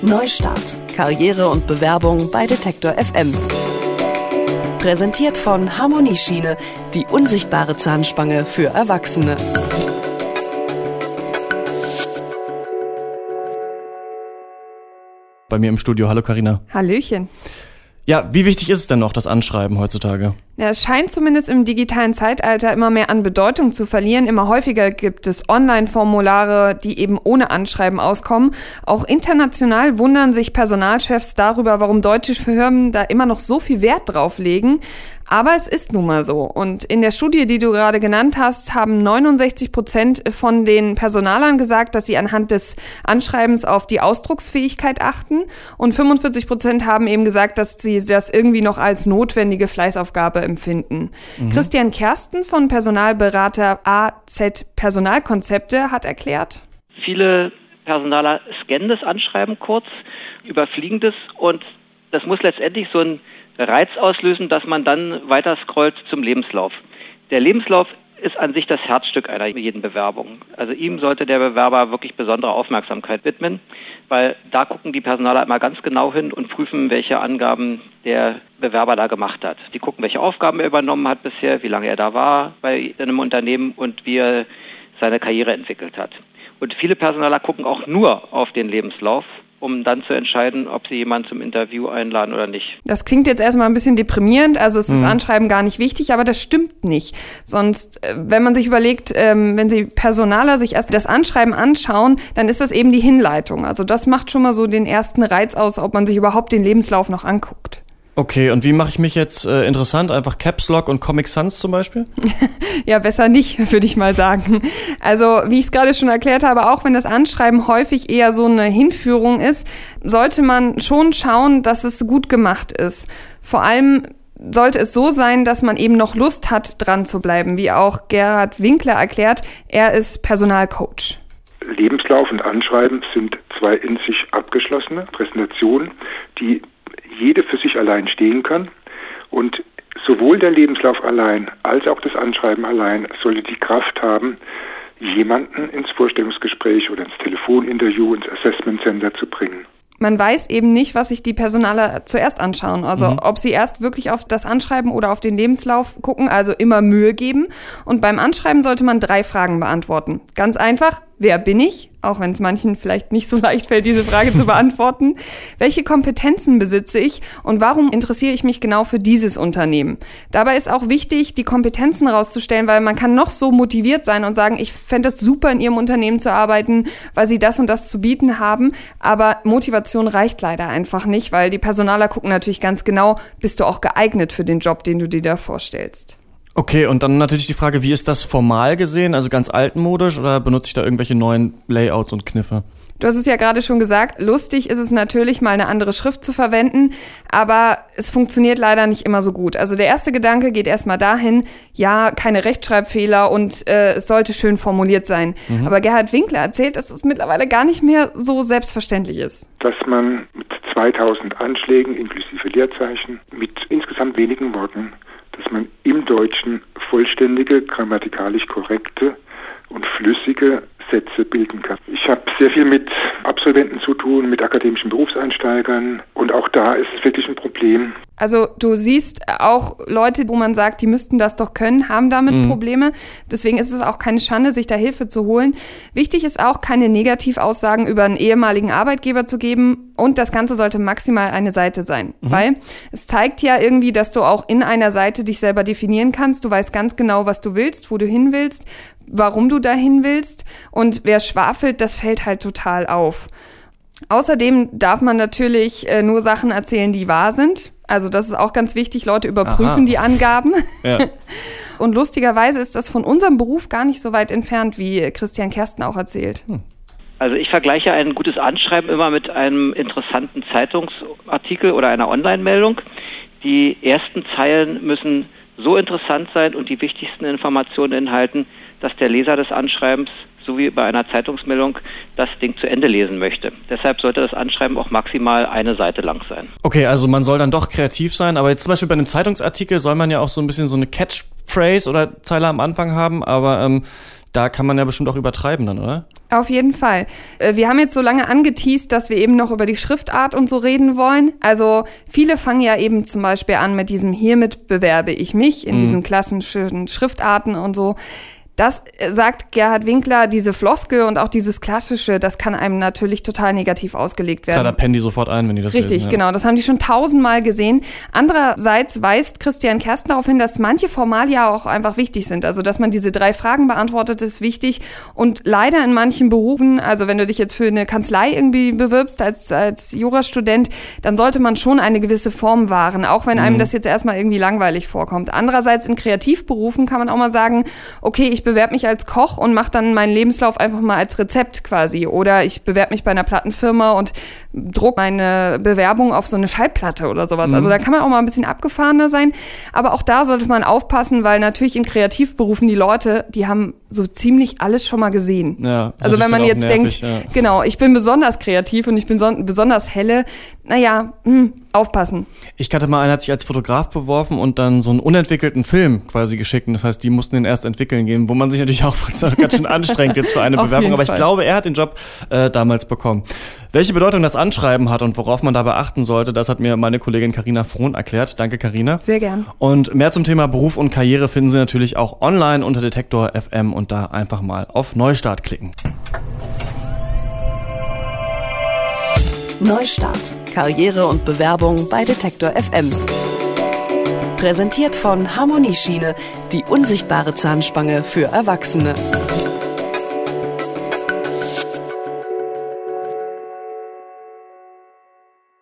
Neustart. Karriere und Bewerbung bei Detektor FM. Präsentiert von Harmonieschiene, die unsichtbare Zahnspange für Erwachsene. Bei mir im Studio. Hallo Carina. Hallöchen. Ja, wie wichtig ist es denn noch, das Anschreiben heutzutage? Ja, es scheint zumindest im digitalen Zeitalter immer mehr an Bedeutung zu verlieren. Immer häufiger gibt es Online-Formulare, die eben ohne Anschreiben auskommen. Auch international wundern sich Personalchefs darüber, warum deutsche Firmen da immer noch so viel Wert drauf legen. Aber es ist nun mal so. Und in der Studie, die du gerade genannt hast, haben 69% von den Personalern gesagt, dass sie anhand des Anschreibens auf die Ausdrucksfähigkeit achten. Und 45% haben eben gesagt, dass sie das irgendwie noch als notwendige Fleißaufgabe empfinden. Christian Kersten von Personalberater AZ Personalkonzepte hat erklärt: Viele Personaler scannen das Anschreiben kurz, überfliegen das und das muss letztendlich so ein Reiz auslösen, dass man dann weiter scrollt zum Lebenslauf. Der Lebenslauf ist an sich das Herzstück einer jeden Bewerbung. Also ihm sollte der Bewerber wirklich besondere Aufmerksamkeit widmen, weil da gucken die Personaler immer ganz genau hin und prüfen, welche Angaben der Bewerber da gemacht hat. Die gucken, welche Aufgaben er übernommen hat bisher, wie lange er da war bei einem Unternehmen und wie er seine Karriere entwickelt hat. Und viele Personaler gucken auch nur auf den Lebenslauf, um dann zu entscheiden, ob sie jemanden zum Interview einladen oder nicht. Das klingt jetzt erstmal ein bisschen deprimierend, also ist das Anschreiben gar nicht wichtig, aber das stimmt nicht. Sonst, wenn man sich überlegt, wenn Sie Personaler sich erst das Anschreiben anschauen, dann ist das eben die Hinleitung. Also das macht schon mal so den ersten Reiz aus, ob man sich überhaupt den Lebenslauf noch anguckt. Okay, und wie mache ich mich jetzt interessant? Einfach Caps Lock und Comic Sans zum Beispiel? Ja, besser nicht, würde ich mal sagen. Also, wie ich es gerade schon erklärt habe, auch wenn das Anschreiben häufig eher so eine Hinführung ist, sollte man schon schauen, dass es gut gemacht ist. Vor allem sollte es so sein, dass man eben noch Lust hat, dran zu bleiben, wie auch Gerhard Winkler erklärt. Er ist Personalcoach. Lebenslauf und Anschreiben sind zwei in sich abgeschlossene Präsentationen, die jede für sich allein stehen kann, und sowohl der Lebenslauf allein als auch das Anschreiben allein sollte die Kraft haben, jemanden ins Vorstellungsgespräch oder ins Telefoninterview, ins Assessment Center zu bringen. Man weiß eben nicht, was sich die Personaler zuerst anschauen. Also ob sie erst wirklich auf das Anschreiben oder auf den Lebenslauf gucken, also immer Mühe geben. Und beim Anschreiben sollte man 3 Fragen beantworten. Ganz einfach: Wer bin ich? Auch wenn es manchen vielleicht nicht so leicht fällt, diese Frage zu beantworten. Welche Kompetenzen besitze ich und warum interessiere ich mich genau für dieses Unternehmen? Dabei ist auch wichtig, die Kompetenzen rauszustellen, weil man kann noch so motiviert sein und sagen, ich fände es super, in Ihrem Unternehmen zu arbeiten, weil Sie das und das zu bieten haben. Aber Motivation reicht leider einfach nicht, weil die Personaler gucken natürlich ganz genau, bist du auch geeignet für den Job, den du dir da vorstellst. Okay, und dann natürlich die Frage, wie ist das formal gesehen? Also ganz altmodisch, oder benutze ich da irgendwelche neuen Layouts und Kniffe? Du hast es ja gerade schon gesagt, lustig ist es natürlich, mal eine andere Schrift zu verwenden, aber es funktioniert leider nicht immer so gut. Also der erste Gedanke geht erstmal dahin, ja, keine Rechtschreibfehler und es sollte schön formuliert sein. Aber Gerhard Winkler erzählt, dass es mittlerweile gar nicht mehr so selbstverständlich ist. Dass man mit 2000 Anschlägen inklusive Leerzeichen, mit insgesamt wenigen Worten, dass man im Deutschen vollständige, grammatikalisch korrekte und flüssige Sätze bilden kann. Ich habe sehr viel mit Absolventen zu tun, mit akademischen Berufseinsteigern, und auch da ist es wirklich ein Problem. Also du siehst auch Leute, wo man sagt, die müssten das doch können, haben damit Probleme. Deswegen ist es auch keine Schande, sich da Hilfe zu holen. Wichtig ist auch, keine Negativaussagen über einen ehemaligen Arbeitgeber zu geben, und das Ganze sollte maximal eine Seite sein. Weil es zeigt ja irgendwie, dass du auch in einer Seite dich selber definieren kannst. Du weißt ganz genau, was du willst, wo du hin willst, warum du dahin willst, und wer schwafelt, das fällt halt total auf. Außerdem darf man natürlich nur Sachen erzählen, die wahr sind. Also das ist auch ganz wichtig, Leute überprüfen die Angaben. Ja. Und lustigerweise ist das von unserem Beruf gar nicht so weit entfernt, wie Christian Kersten auch erzählt. Also ich vergleiche ein gutes Anschreiben immer mit einem interessanten Zeitungsartikel oder einer Online-Meldung. Die ersten Zeilen müssen so interessant sein und die wichtigsten Informationen enthalten, dass der Leser des Anschreibens, so wie bei einer Zeitungsmeldung, das Ding zu Ende lesen möchte. Deshalb sollte das Anschreiben auch maximal eine Seite lang sein. Okay, also man soll dann doch kreativ sein, aber jetzt zum Beispiel bei einem Zeitungsartikel soll man ja auch so ein bisschen so eine Catchphrase oder Zeile am Anfang haben, aber da kann man ja bestimmt auch übertreiben dann, oder? Auf jeden Fall. Wir haben jetzt so lange angeteast, dass wir eben noch über die Schriftart und so reden wollen. Also viele fangen ja eben zum Beispiel an mit diesem hiermit bewerbe ich mich in diesen klassischen Schriftarten und so. Das sagt Gerhard Winkler, diese Floskel und auch dieses Klassische, das kann einem natürlich total negativ ausgelegt werden. Klar, da pennen die sofort ein, wenn die das Richtig, lesen, ja. Genau. Das haben die schon 1000-mal gesehen. Andererseits weist Christian Kersten darauf hin, dass manche Formalia auch einfach wichtig sind. Also, dass man diese 3 Fragen beantwortet, ist wichtig. Und leider in manchen Berufen, also wenn du dich jetzt für eine Kanzlei irgendwie bewirbst als Jurastudent, dann sollte man schon eine gewisse Form wahren, auch wenn einem das jetzt erstmal irgendwie langweilig vorkommt. Andererseits in Kreativberufen kann man auch mal sagen, okay, ich bewerbe mich als Koch und mache dann meinen Lebenslauf einfach mal als Rezept quasi. Oder ich bewerbe mich bei einer Plattenfirma und druck meine Bewerbung auf so eine Schallplatte oder sowas. Also da kann man auch mal ein bisschen abgefahrener sein. Aber auch da sollte man aufpassen, weil natürlich in Kreativberufen die Leute, die haben so ziemlich alles schon mal gesehen. Ja, also wenn man jetzt nervig, denkt, genau, ich bin besonders kreativ und ich bin besonders helle, aufpassen. Ich kannte mal, einer hat sich als Fotograf beworfen und dann so einen unentwickelten Film quasi geschickt. Und das heißt, die mussten den erst entwickeln gehen, wo man sich natürlich auch fragt, das ist ganz schön anstrengend jetzt für eine Bewerbung. Aber ich glaube, er hat den Job damals bekommen. Welche Bedeutung das Anschreiben hat und worauf man dabei achten sollte, das hat mir meine Kollegin Carina Frohn erklärt. Danke, Carina. Sehr gern. Und mehr zum Thema Beruf und Karriere finden Sie natürlich auch online unter Detektor FM und da einfach mal auf Neustart klicken. Neustart. Karriere und Bewerbung bei Detektor FM. Präsentiert von Harmonieschiene, die unsichtbare Zahnspange für Erwachsene.